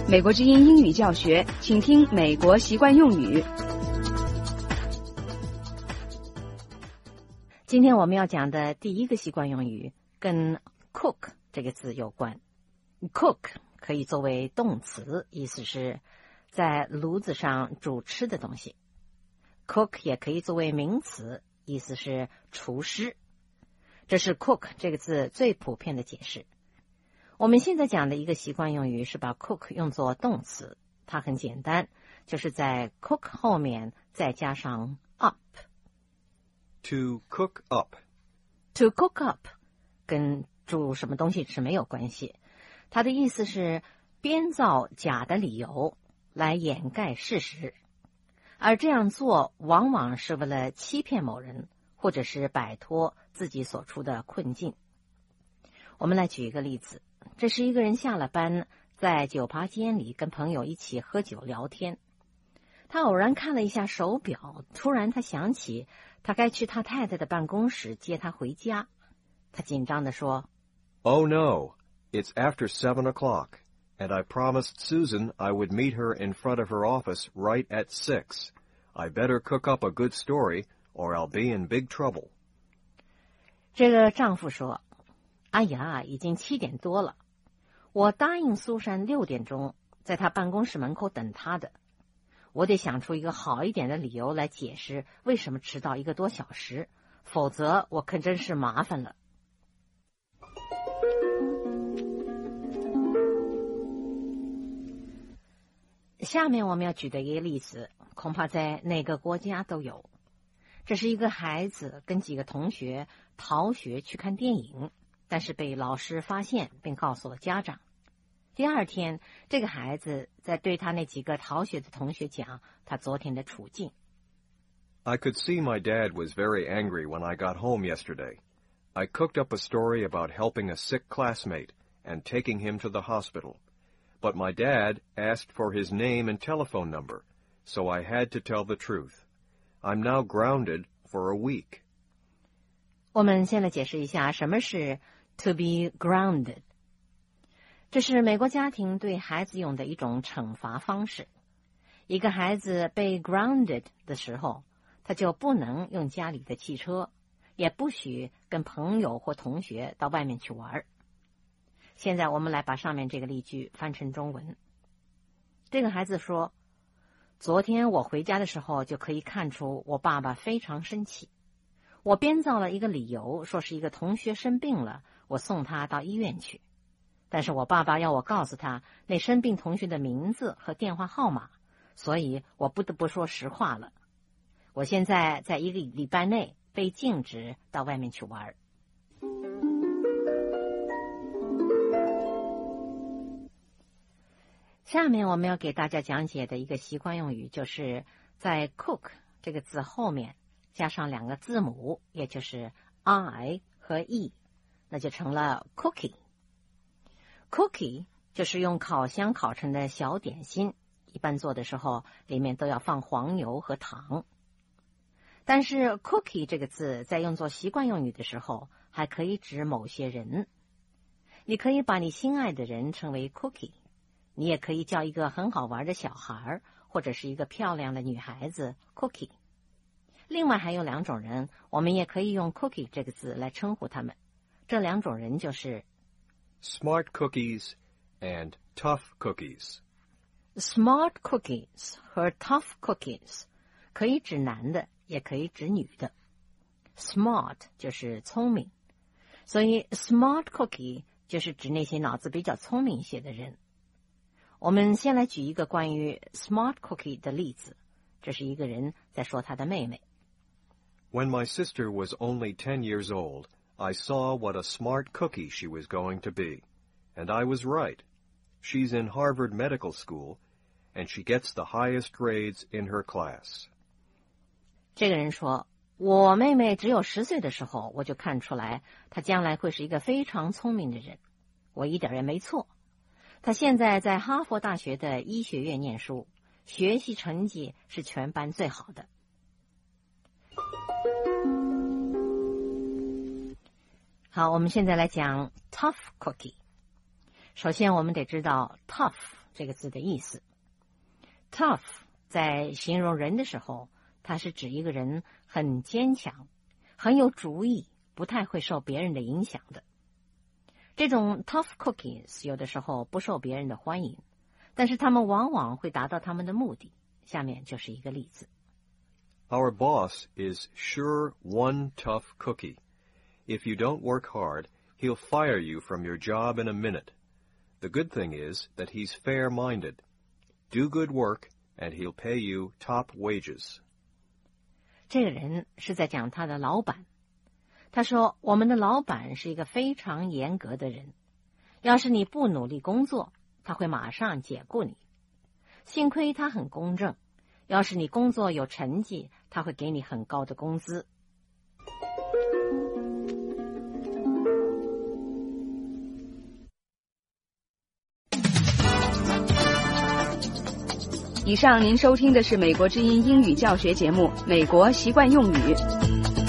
美国之音英语教学，请听美国习惯用语。 今天我们要讲的第一个习惯用语跟 cook 这个字有关。cook 可以作为动词，意思是在炉子上煮吃的东西。cook 也可以作为名词，意思是厨师。这是 cook 这个字最普遍的解释。我们现在讲的一个习惯用语是把 cook 用作动词，它很简单，就是在 cook 后面再加上 up。To cook up. To cook up 跟煮什么东西是没有关系，它的意思是编造假的理由来掩盖事实，而这样做往往是为了欺骗某人，或者是摆脱自己所处的困境。我们来举一个例子，这是一个人下了班，在酒吧间里跟朋友一起喝酒聊天。他偶然看了一下手表，突然他想起他该去他太太的办公室接她回家。他紧张地说 Oh no, it's after 7 o'clock, and I promised Susan I would meet her in front of her office right at 6. I better cook up a good story, or I'll be in big trouble. 这个丈夫说，哎呀，已经7点多了，我答应苏珊6点钟在她办公室门口等她的。我得想出一个好一点的理由来解释为什么迟到1个多小时，否则我可真是麻烦了。下面我们要举的一个例子，恐怕在哪个国家都有。这是一个孩子跟几个同学逃学去看电影，但是被老师发现并告诉了家长。第二天，这个孩子在对他那几个逃学的同学讲他昨天的处境。 I could see my dad was very angry when I got home yesterday. I cooked up a story about helping a sick classmate and taking him to the hospital. But my dad asked for his name and telephone number, so I had to tell the truth. I'm now grounded for a week. 我们先来解释一下什么是 to be grounded。这是美国家庭对孩子用的一种惩罚方式。一个孩子被 grounded 的时候，他就不能用家里的汽车，也不许跟朋友或同学到外面去玩。现在我们来把上面这个例句翻成中文。这个孩子说，昨天我回家的时候就可以看出我爸爸非常生气。我编造了一个理由，说是一个同学生病了，我送他到医院去。但是我爸爸要我告诉他那生病同学的名字和电话号码，所以我不得不说实话了。我现在在1个礼拜内被禁止到外面去玩。下面我们要给大家讲解的一个习惯用语，就是在 cook 这个字后面加上2个字母，也就是 I 和 E， 那就成了 cookie。Cookie 就是用烤箱烤成的小点心，一般做的时候里面都要放黄油和糖。但是 cookie 这个字在用作习惯用语的时候，还可以指某些人。你可以把你心爱的人称为 cookie， 你也可以叫一个很好玩的小孩，或者是一个漂亮的女孩子 cookie。另外还有2种人，我们也可以用 cookie 这个字来称呼他们。这2种人就是 Smart cookies and tough cookies. Smart cookies 和 tough cookies 可以指男的，也可以指女的。Smart 就是聪明，所以 smart cookie 就是指那些脑子比较聪明一些的人。我们先来举一个关于 smart cookie 的例子，这是一个人在说他的妹妹。 When my sister was only 10 years old, I saw what a smart cookie she was going to be, and I was right. She's in Harvard Medical School, and she gets the highest grades in her class. 这个人说，我妹妹只有10岁的时候，我就看出来她将来会是一个非常聪明的人。我一点也没错。她现在在哈佛大学的医学院念书，学习成绩是全班最好的。好，我们现在来讲 tough cookie。首先我们得知道 tough 这个字的意思。Tough 在形容人的时候，它是指一个人很坚强，很有主意，不太会受别人的影响的。这种 tough cookies 有的时候不受别人的欢迎，但是他们往往会达到他们的目的。下面就是一个例子。 Our boss is sure one tough cookie. If you don't work hard, he'll fire you from your job in a minute. The good thing is that he's fair-minded. Do good work, and he'll pay you top wages. 这个人是在讲他的老板。他说，我们的老板是一个非常严格的人，要是你不努力工作，他会马上解雇你。幸亏他很公正，要是你工作有成绩，他会给你很高的工资。 以上您收听的是美国之音英语教学节目《美国习惯用语》。